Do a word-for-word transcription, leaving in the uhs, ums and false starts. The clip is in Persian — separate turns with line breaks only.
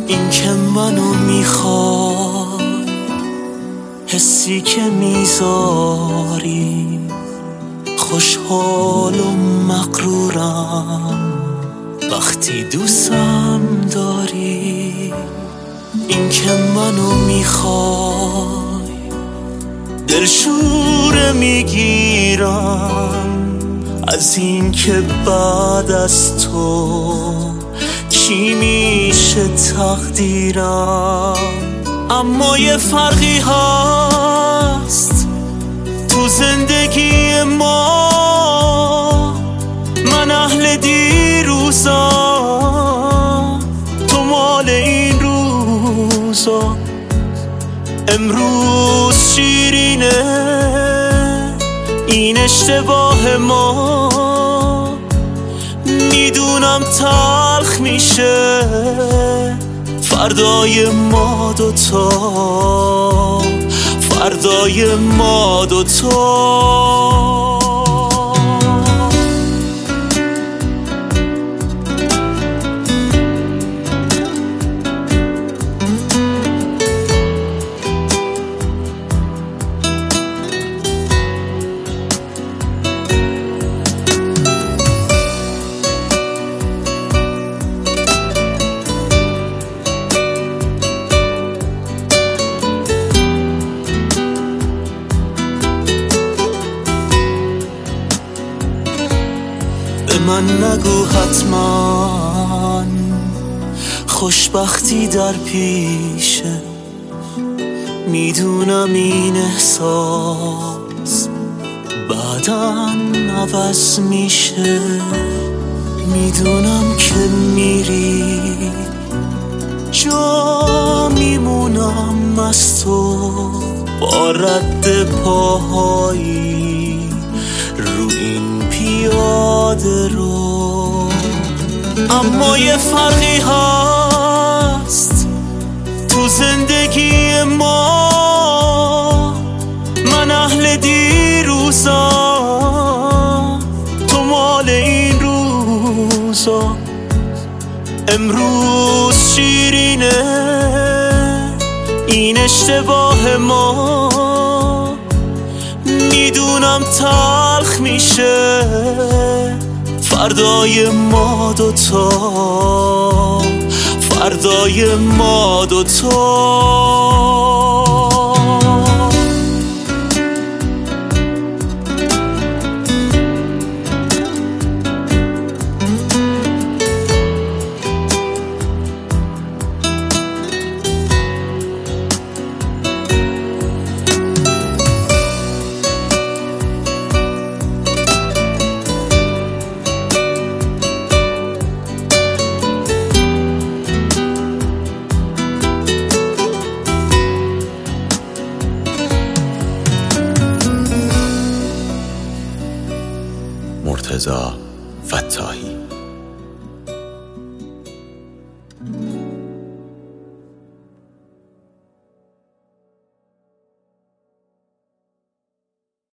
این که منو میخوای، حسی که میذاری، خوشحال و مغرورم وقتی دوستم داری. این که منو میخوای، دلشوره میگیرم از این که بعد از تو کی میشه تقدیرم. اما یه فرقی هست تو زندگی ما، من اهل دیروزم، تو مال این روزا. امروز شیرینه این اشتباه ما، میدونم تلخ میشه فردای ما دوتا، فردای ما دوتا. به من نگو حتما خوشبختی در پیشه، میدونم این احساس بعداً عوض میشه. میدونم که میری جا میمونم از تو، با رد پاهایی رو این پیاده رو. اما یه فرقی هست تو زندگی ما، من اهل دیروزم، تو مال این روزا. امروز شیرینه این اشتباه ما، میدونم تلخ میشه فردای ما دوتا، فردای ما دوتا.
مرتضی فتاحی.